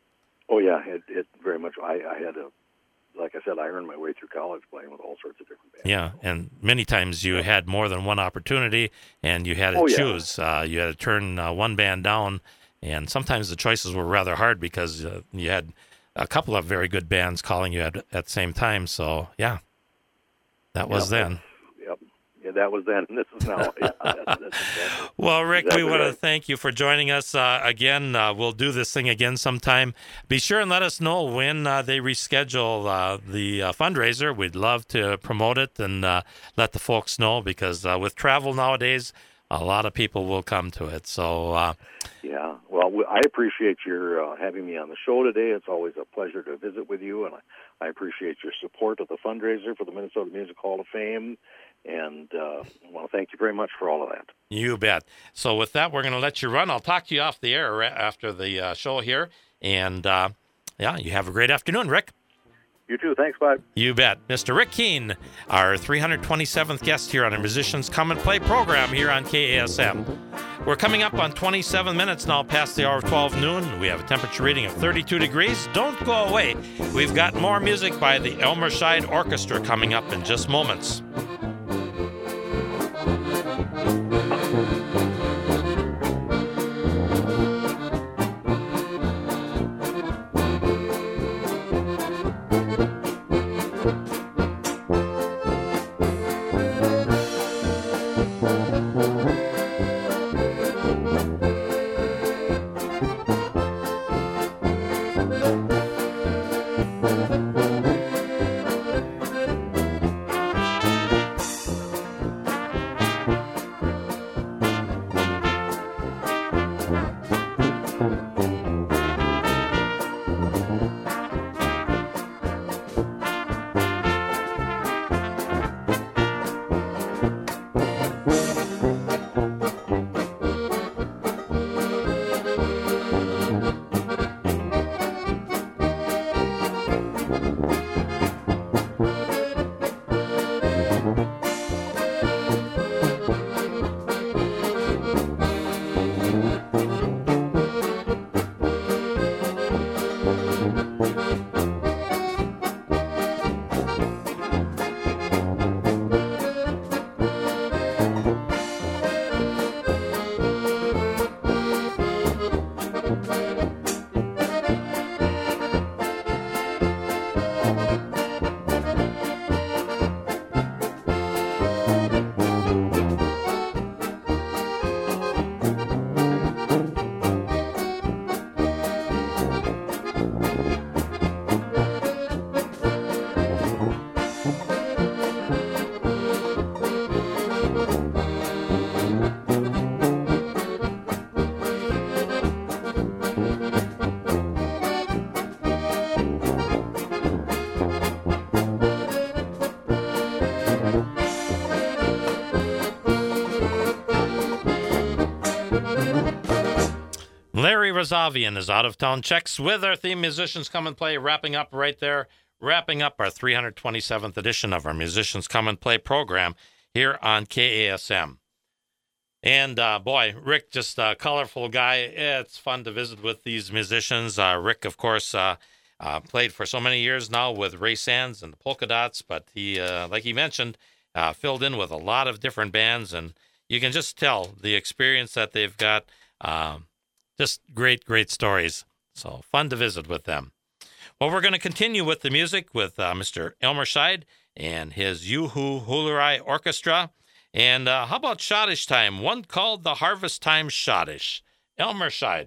Oh yeah, it, it very much. I, I had a, like I said, I earned my way through college playing with all sorts of different bands. Yeah, and many times you had more than one opportunity, and you had to Oh, yeah. choose. Uh, you had to turn uh, one band down, and sometimes the choices were rather hard because uh, you had a couple of very good bands calling you at, at the same time. So, yeah, that was Yep. then. Yep. Yeah, that was then. This is now. Yeah, that's, that's exactly, Well, Rick, exactly we want to right. thank you for joining us uh, again. Uh, we'll do this thing again sometime. Be sure and let us know when uh, they reschedule uh, the uh, fundraiser. We'd love to promote it and uh, let the folks know because uh, with travel nowadays, a lot of people will come to it. So, uh, Yeah. Well, w- I appreciate your uh, having me on the show today. It's always a pleasure to visit with you, and I, I appreciate your support of the fundraiser for the Minnesota Music Hall of Fame. And uh, I want to thank you very much for all of that. you bet. So with that, we're going to let you run. I'll talk to you off the air after the uh, show here. And, uh, yeah, you have a great afternoon, Rick. You too. Thanks, bud. You bet. Mister Rick Keene, our three hundred twenty-seventh guest here on our Musicians Come and Play program here on K A S M. We're coming up on twenty-seven minutes now past the hour of twelve noon. We have a temperature reading of thirty-two degrees. Don't go away. We've got more music by the Elmer Scheid Orchestra coming up in just moments. Larry Rosavian is out of town checks with our theme Musicians Come and Play, wrapping up right there, wrapping up our three hundred twenty-seventh edition of our Musicians Come and Play program here on K A S M. And uh, boy, Rick, just a colorful guy. It's fun to visit with these musicians. Uh, Rick, of course, uh, uh, played for so many years now with Ray Sands and the Polka Dots, but he, uh, like he mentioned, uh, filled in with a lot of different bands, and you can just tell the experience that they've got. Um, Just great, great stories. So fun to visit with them. Well, we're going to continue with the music with uh, Mister Elmer Scheid and his Yoo-Hoo Hoolerai Orchestra. And uh, how about Schottish Time? One called the Harvest Time Schottish. Elmer Scheid.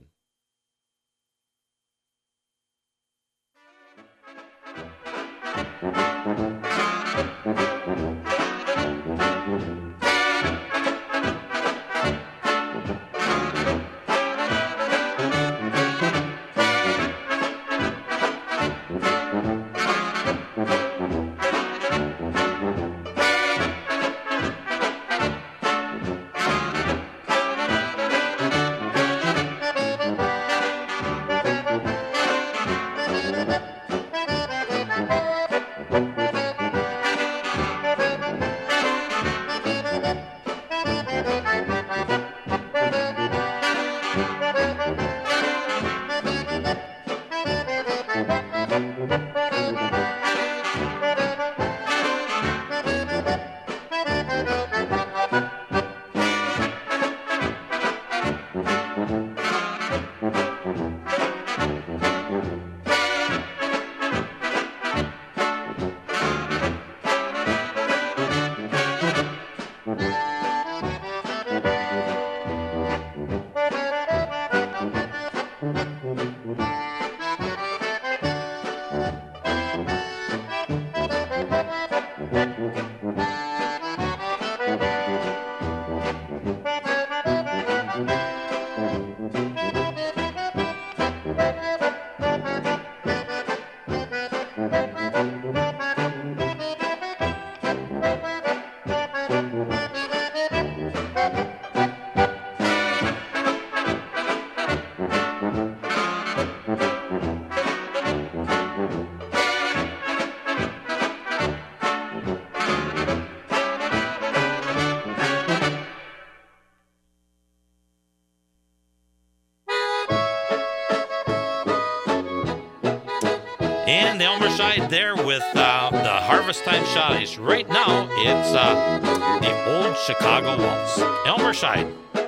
And Elmer Scheid there with uh, the Harvest Time Shotties. Right now, it's uh, the Old Chicago Waltz. Elmer Scheid.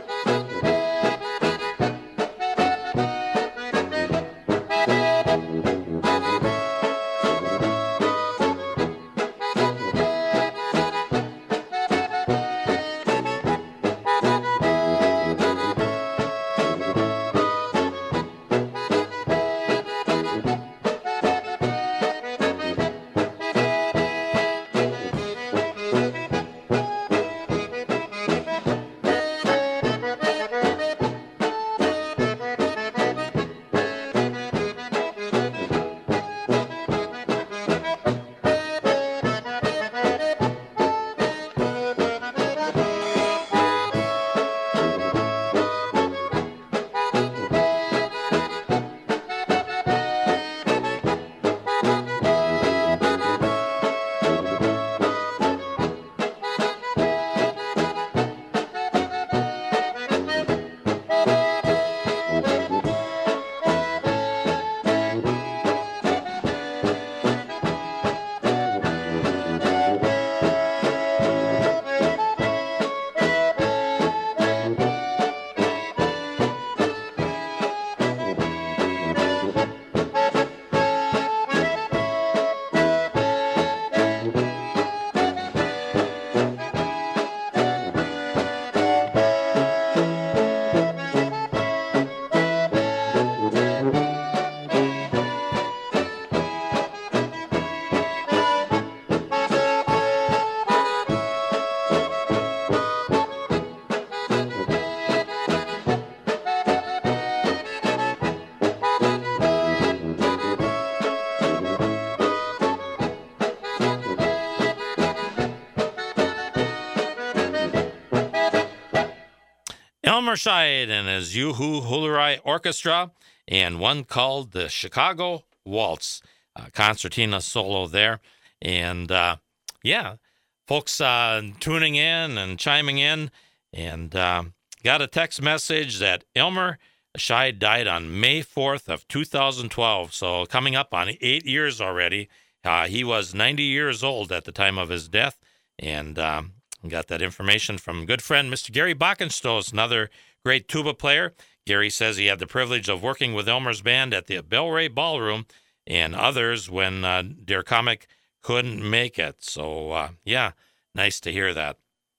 Elmer Scheid and his Yoo-Hoo Hoolerai Orchestra, and one called the Chicago Waltz, uh, concertina solo there. And, uh, yeah, folks uh, tuning in and chiming in, and uh, got a text message that Elmer Scheid died on May fourth of two thousand twelve, so coming up on eight years already. Uh, he was ninety years old at the time of his death, and um, got that information from good friend Mister Gary Backenstoss, another great tuba player. Gary says he had the privilege of working with Elmer's band at the Bellray Ballroom and others when uh, Der Comic couldn't make it. So, uh, yeah, nice to hear that.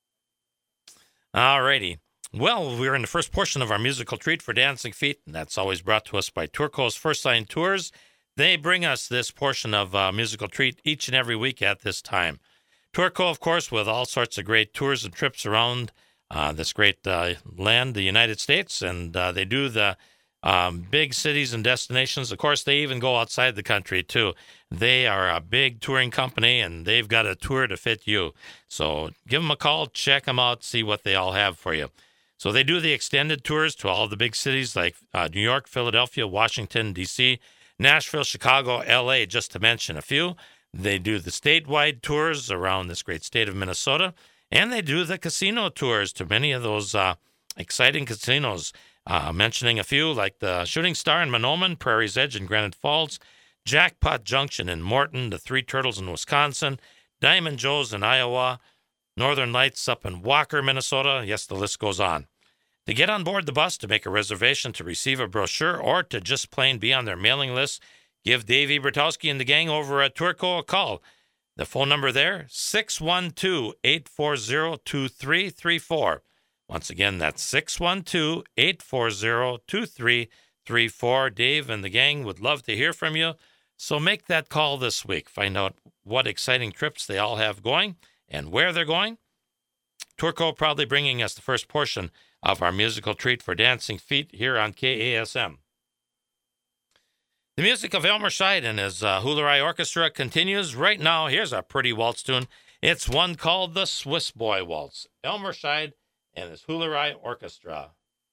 All righty. Well, we're in the first portion of our musical treat for Dancing Feet, and that's always brought to us by Tourco's First Line Tours. They bring us this portion of uh, musical treat each and every week at this time. Tourco, of course, with all sorts of great tours and trips around uh, this great uh, land, the United States, and uh, they do the um, big cities and destinations. Of course, they even go outside the country, too. They are a big touring company, and they've got a tour to fit you. So give them a call, check them out, see what they all have for you. So they do the extended tours to all the big cities like uh, New York, Philadelphia, Washington, D C, Nashville, Chicago, L A, just to mention a few. They do the statewide tours around this great state of Minnesota, and they do the casino tours to many of those uh, exciting casinos, uh, mentioning a few like the Shooting Star in Mahnomen, Prairie's Edge in Granite Falls, Jackpot Junction in Morton, the Three Turtles in Wisconsin, Diamond Joe's in Iowa, Northern Lights up in Walker, Minnesota. Yes, the list goes on. To get on board the bus, to make a reservation, to receive a brochure, or to just plain be on their mailing list, give Davey Bertowski and the gang over at Tourco a call. The phone number there, six one two, eight four zero, two three three four. Once again, that's six one two, eight four zero, two three three four. Dave and the gang would love to hear from you. So make that call this week. Find out what exciting trips they all have going and where they're going. Tourco proudly bringing us the first portion of our musical treat for dancing feet here on K A S M. The music of Elmer Scheid and his uh, Hula-Rai Orchestra continues. Right now, here's a pretty waltz tune. It's one called the Swiss Boy Waltz. Elmer Scheid and his Hula-Rai Orchestra.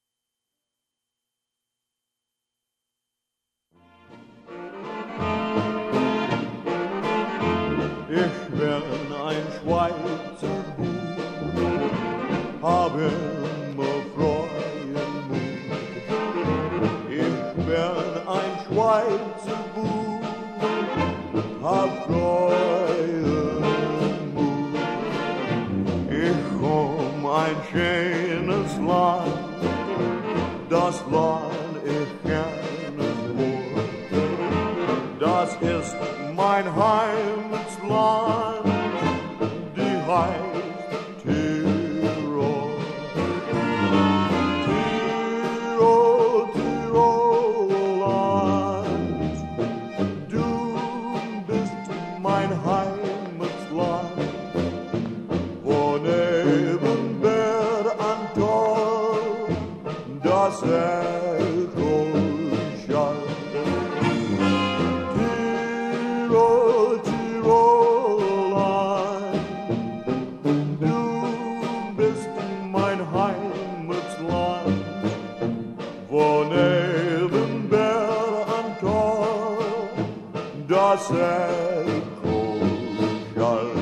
Ich bin ein Schweizer Bub, habe immer freien Mut. Ich bin ein Schweizer Bub, hab freien Mut. Ich komm ein schönes Land, das Land ich kenn es wohl. Das ist mein Heimatland, die heißt Tirol. Tirol, Tiroland, du bist mein Heimatland, wo neben Berg an Tor das Echo schallt. Tirol, Tiroland, du bist mein Heimatland, wo neben Berg an Tor das Echo schallt.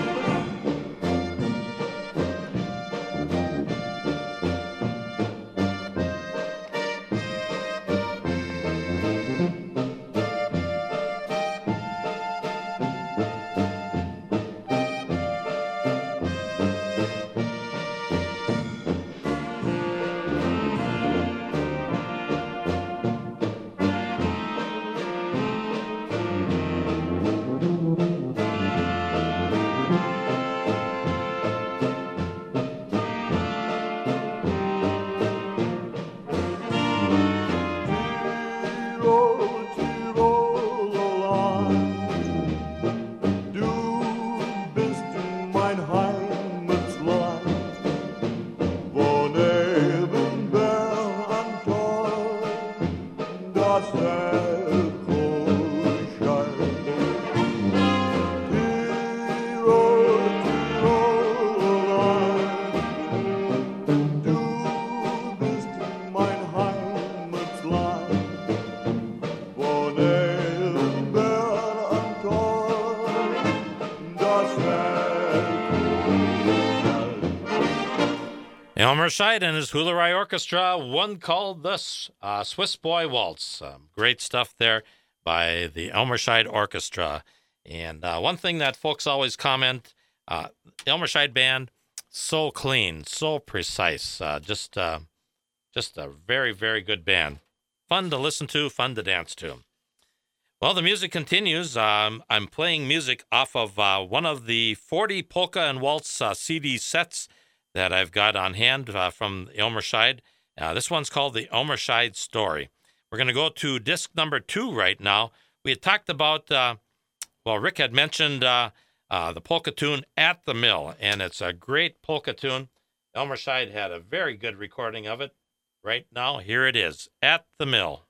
Elmer Scheid and his Hula-Rai Orchestra, one called the uh, Swiss Boy Waltz. Um, great stuff there by the Elmer Scheid Orchestra. And uh, one thing that folks always comment, uh, Elmer Scheid Band, so clean, so precise. Uh, just, uh, just a very, very good band. Fun to listen to, fun to dance to. Well, the music continues. Um, I'm playing music off of uh, one of the forty polka and waltz uh, C D sets that I've got on hand uh, from Elmer Scheid. Uh, this one's called the Elmer Scheid Story. We're going to go to disc number two right now. We had talked about, uh, well, Rick had mentioned uh, uh, the polka tune At the Mill, and it's a great polka tune. Elmer Scheid had a very good recording of it. Right now, here it is, At the Mill.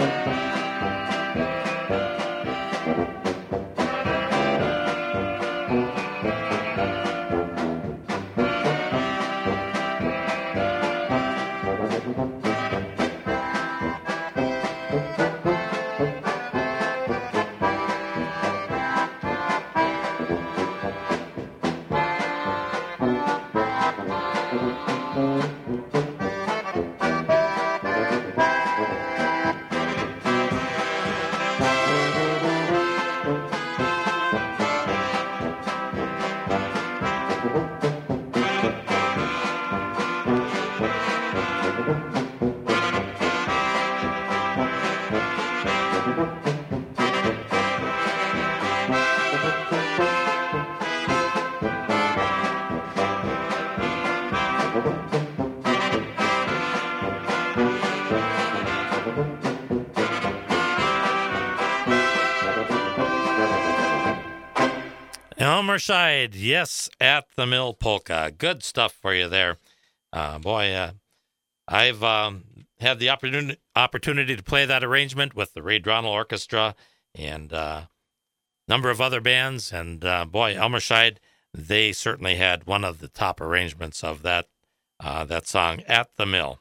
Elmer Scheid, yes, at the Mill Polka. Good stuff for you there. Uh, boy, uh, I've um, had the opportunity opportunity to play that arrangement with the Ray Dronal Orchestra and a uh, number of other bands. And uh, boy, Elmer Scheid, they certainly had one of the top arrangements of that uh, that song, At the Mill.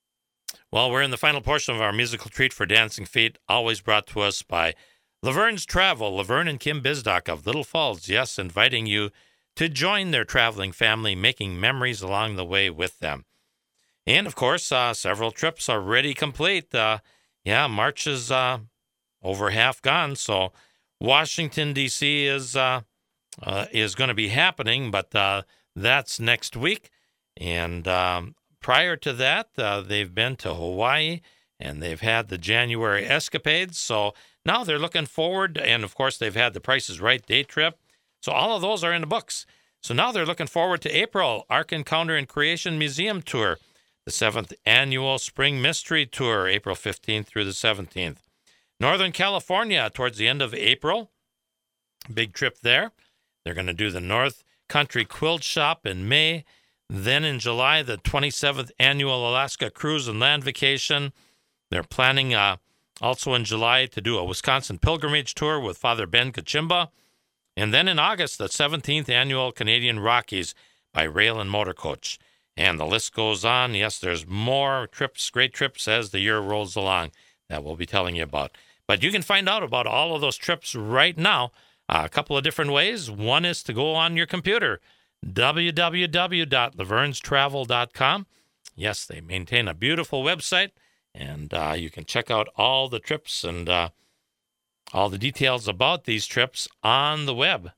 Well, we're in the final portion of our musical treat for Dancing Feet, always brought to us by Laverne's Travel. Laverne and Kim Bisdock of Little Falls, yes, inviting you to join their traveling family, making memories along the way with them. And, of course, uh, several trips already complete. Uh, yeah, March is uh, over half gone, so Washington, D C is, uh, uh, is going to be happening, but uh, that's next week. And um, prior to that, uh, they've been to Hawaii, and they've had the January escapades, so now they're looking forward, and of course they've had the Price is Right day trip. So all of those are in the books. So now they're looking forward to April, Ark Encounter and Creation Museum Tour, the seventh Annual Spring Mystery Tour, April fifteenth through the seventeenth. Northern California, towards the end of April, big trip there. They're going to do the North Country Quilt Shop in May. Then in July, the twenty-seventh Annual Alaska Cruise and Land Vacation. They're planning uh, also in July to do a Wisconsin pilgrimage tour with Father Ben Kachimba. And then in August, the seventeenth Annual Canadian Rockies by Rail and Motor Coach. And the list goes on. Yes, there's more trips, great trips as the year rolls along that we'll be telling you about. But you can find out about all of those trips right now uh, a couple of different ways. One is to go on your computer, w w w dot lavernes travel dot com. Yes, they maintain a beautiful website. And uh, you can check out all the trips and uh, all the details about these trips on the web.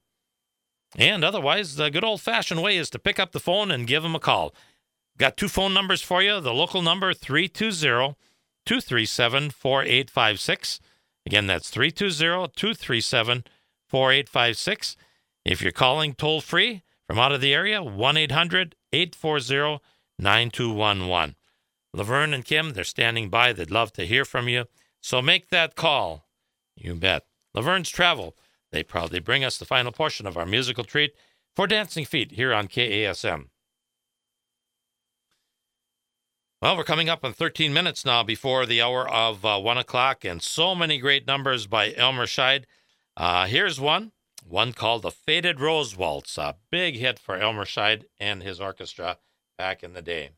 And otherwise, the good old-fashioned way is to pick up the phone and give them a call. Got two phone numbers for you. The local number, three two zero, two three seven, four eight five six. Again, that's three two zero, two three seven, four eight five six. If you're calling toll-free from out of the area, one eight hundred, eight four zero, nine two one one. Laverne and Kim, they're standing by. They'd love to hear from you. So make that call. You bet. Laverne's Travel. They proudly bring us the final portion of our musical treat for Dancing Feet here on K A S M. Well, we're coming up on thirteen minutes now before the hour of uh, one o'clock, and so many great numbers by Elmer Scheid. Uh, here's one, one called The Faded Rose Waltz, a big hit for Elmer Scheid and his orchestra back in the day.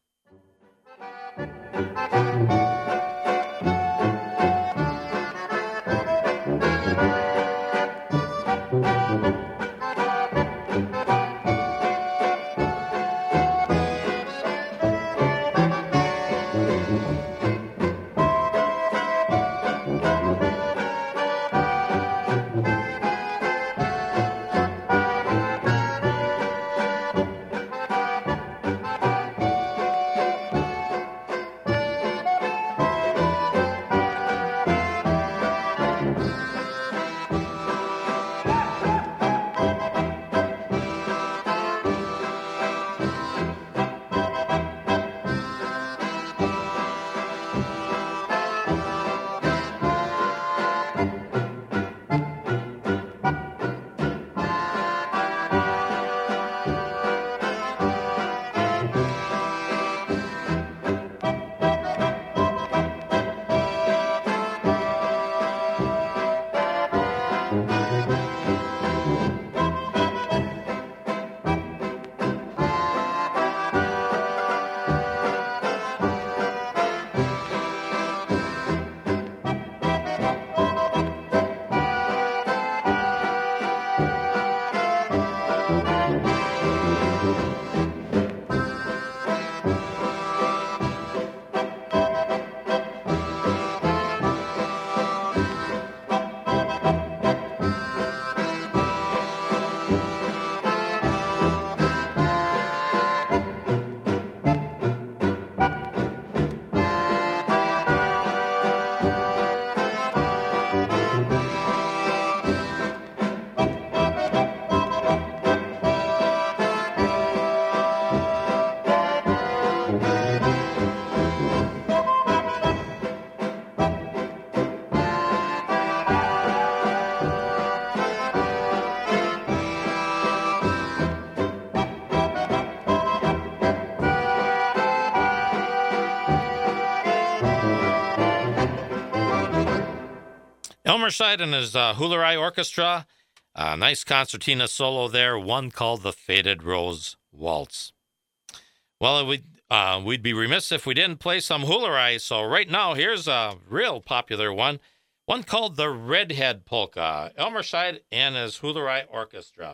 Elmer Scheid and his uh, Hularai Orchestra. Uh, nice concertina solo there, one called the Faded Rose Waltz. Well, we'd, uh, we'd be remiss if we didn't play some Hularai, so right now here's a real popular one, one called the Redhead Polka. Elmer Scheid and his Hularai Orchestra.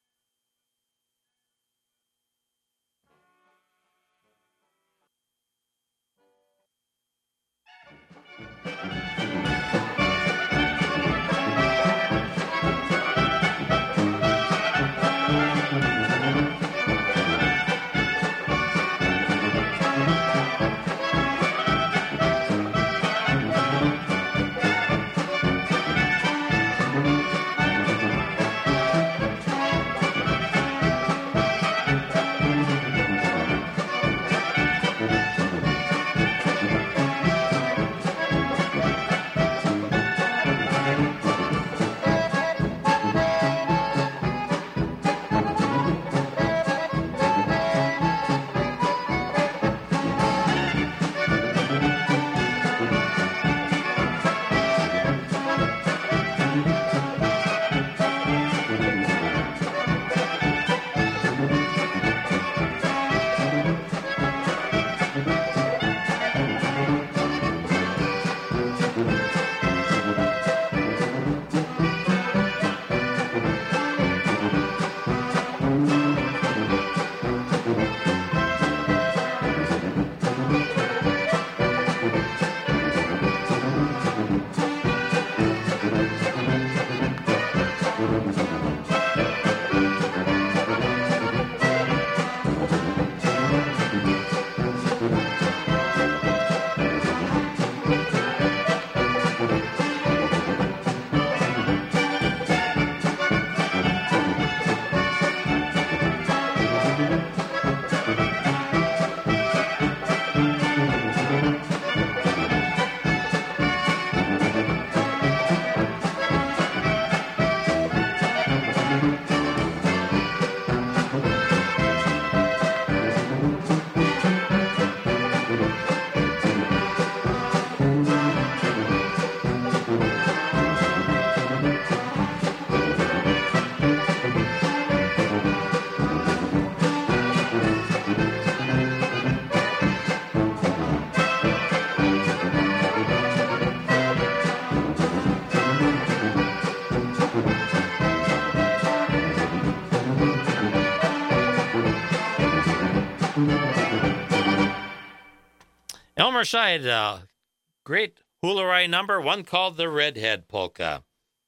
Elmer Scheid, uh, great Hularai number, one called the Redhead Polka.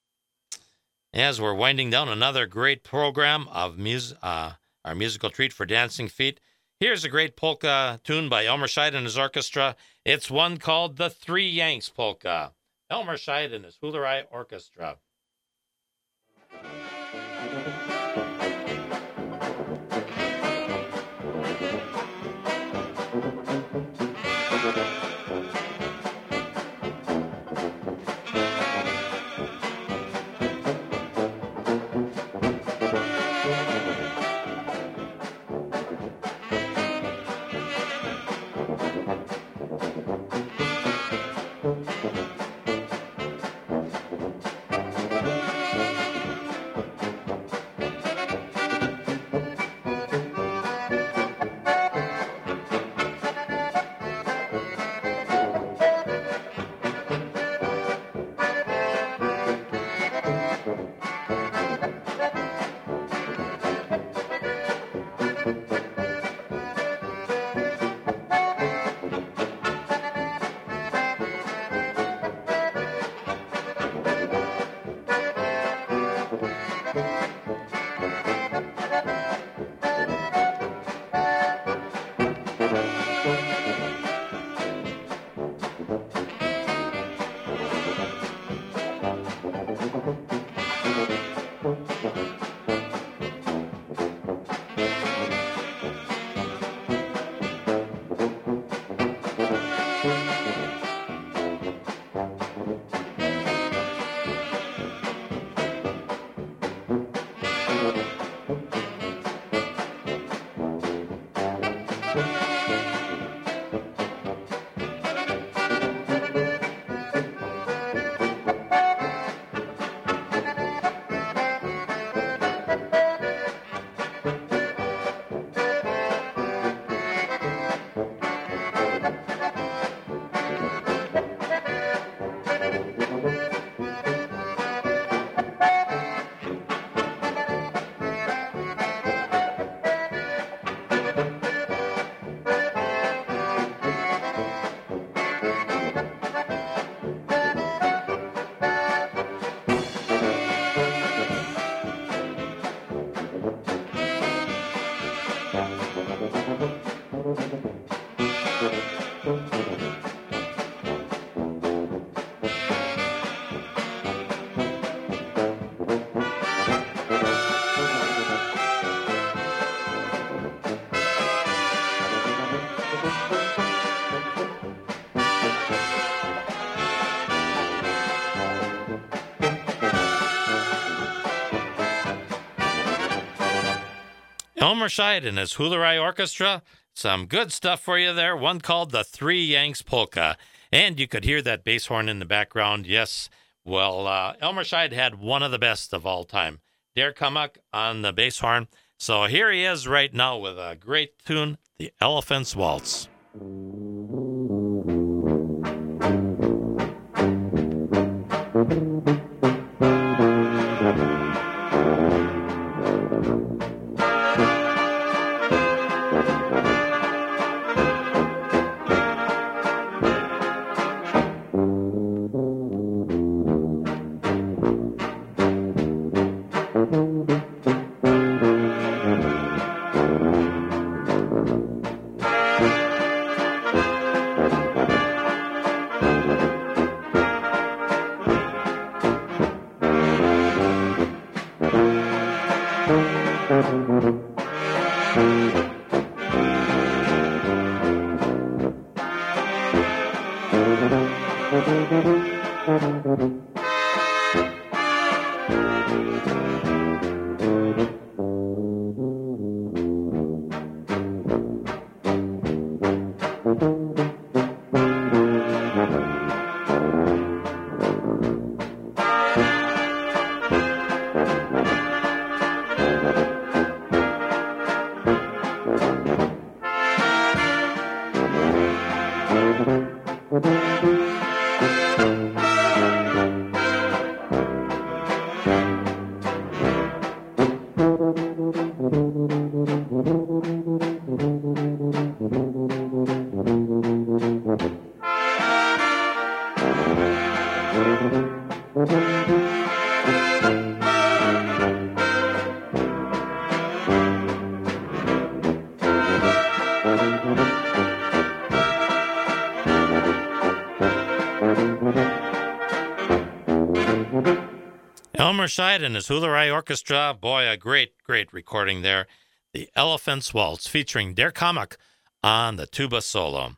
As we're winding down another great program of mus- uh, our musical treat for dancing feet, here's a great polka tune by Elmer Scheid and his orchestra. It's one called the Three Yanks Polka. Elmer Scheid and his Hularai Orchestra. Elmer Scheid and his Hula-Rai Orchestra. Some good stuff for you there. One called the Three Yanks Polka. And you could hear that bass horn in the background. Yes, well, uh, Elmer Scheid had one of the best of all time. Der Kamak on the bass horn. So here he is right now with a great tune, The Elephant's Waltz. Elmer Scheid and his Hula-Rai Orchestra. Boy, a great, great recording there. The Elephant's Waltz, featuring Der Kamak on the tuba solo.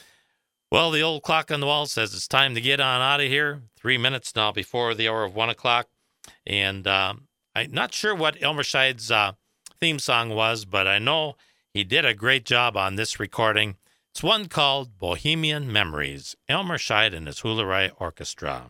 Well, the old clock on the wall says it's time to get on out of here. Three minutes now before the hour of one o'clock. And um, I'm not sure what Elmer Scheid's uh, theme song was, but I know he did a great job on this recording. It's one called Bohemian Memories. Elmer Scheid and his Hula-Rai Orchestra.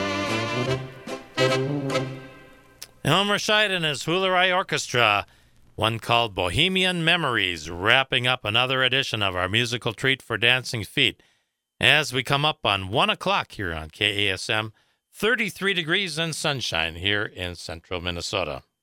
Elmer Scheid and his Hula-Rai Orchestra one called Bohemian Memories, wrapping up another edition of our musical treat for dancing feet. As we come up on one o'clock here on K A S M, thirty-three degrees and sunshine here in central Minnesota.